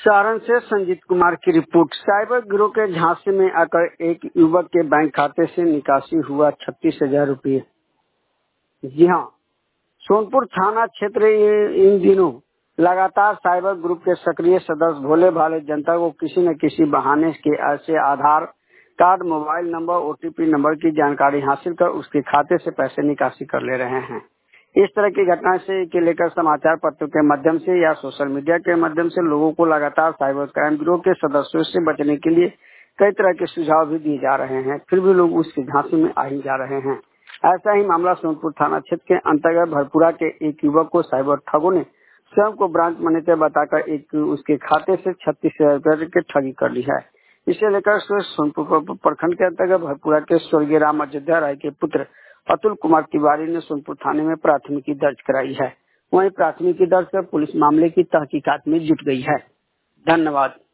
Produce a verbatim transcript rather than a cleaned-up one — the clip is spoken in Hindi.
सारण से संजीत कुमार की रिपोर्ट। साइबर गिरोह के झांसे में आकर एक युवक के बैंक खाते से निकासी हुआ छत्तीस हजार रूपये। जी हाँ, सोनपुर थाना क्षेत्र इन दिनों लगातार साइबर ग्रुप के सक्रिय सदस्य भोले भाले जनता को किसी न किसी बहाने के ऐसे Aadhaar card, mobile number, OTP number की जानकारी हासिल कर उसके खाते से पैसे निकासी कर ले रहे हैं। इस तरह की घटना से के लेकर समाचार पत्रों के माध्यम से या सोशल मीडिया के माध्यम से लोगों को लगातार साइबर क्राइम गिरोह के सदस्यों से बचने के लिए कई तरह के सुझाव भी दिए जा रहे हैं, फिर भी लोग उसके झांसे में आ ही जा रहे हैं। ऐसा ही मामला सोनपुर थाना क्षेत्र के अंतर्गत भरपुरा के एक युवक को साइबर ठगों ने स्वयं को ब्रांच मैनेजर बताकर एक उसके खाते से छत्तीस हजार रूपये की ठगी कर ली है। इसे लेकर सोनपुर प्रखंड के अंतर्गत भरपुरा के स्वर्गीय राम अयोध्या राय के पुत्र अतुल कुमार तिवारी ने सोनपुर थाने में प्राथमिकी दर्ज कराई है। वहीं प्राथमिकी दर्ज कर पुलिस मामले की तहकीकात में जुट गई है। धन्यवाद।